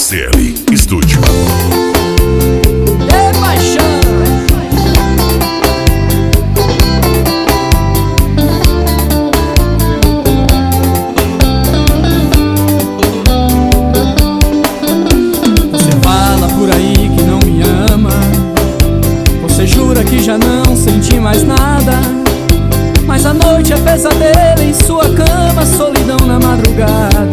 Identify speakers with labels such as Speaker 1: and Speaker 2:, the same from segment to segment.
Speaker 1: CL Estúdio.
Speaker 2: É paixão. Você fala por aí que não me ama. Você jura que já não sente mais nada. Mas a noite é pesadelo em sua cama, solidão na madrugada.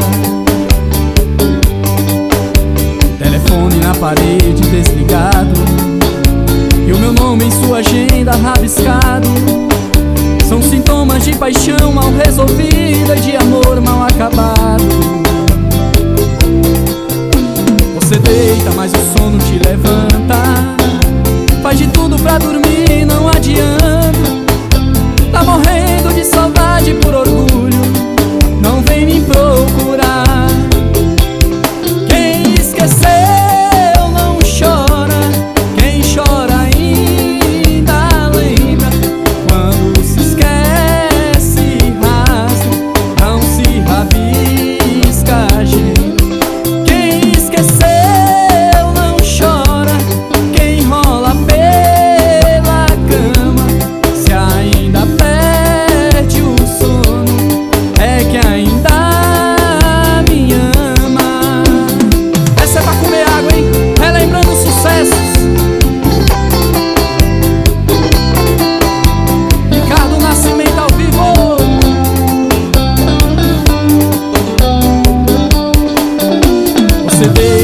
Speaker 2: Telefone na parede desligado e o meu nome em sua agenda rabiscado. São sintomas de paixão mal resolvida e de amor mal acabado. Você deita, mas o sono te levanta. Faz de tudo pra dormir, não adianta. Tá morrendo de saudade por orgulho, não vem me procurar. Quem esqueceu não chora, quem chora ainda lembra. Quando se esquece rasga, não se rabisca a gente. Quem esqueceu não chora, quem rola pela cama. Se ainda perde o sono, é que ainda me ama. Essa é pra comer água, hein? Relembrando sucessos. Ricardo Nascimento ao vivo. Você